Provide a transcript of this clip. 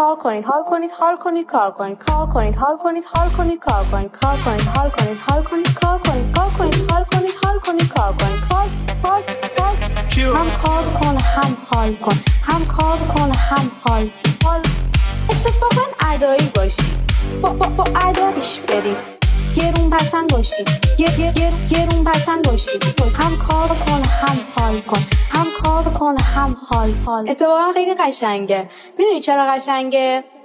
کار کنید حال کنید حال کنید کار کنید کار کنید حال کنید حال کنید کار کنید کار کنید حال کنید حال کنید کار کنید کار کنید حال کنید حال کنید کار کنید کار هم کار کن هم حال کن هم کار کن هم حال اتفاقا ادایی باشی با ادا پیش برید گرون پسند باشی گرون پسند باشی هم کار کن هم حال کن هم کار کن هم حال اتفاقا خیلی قشنگه. میدونی چرا قشنگه؟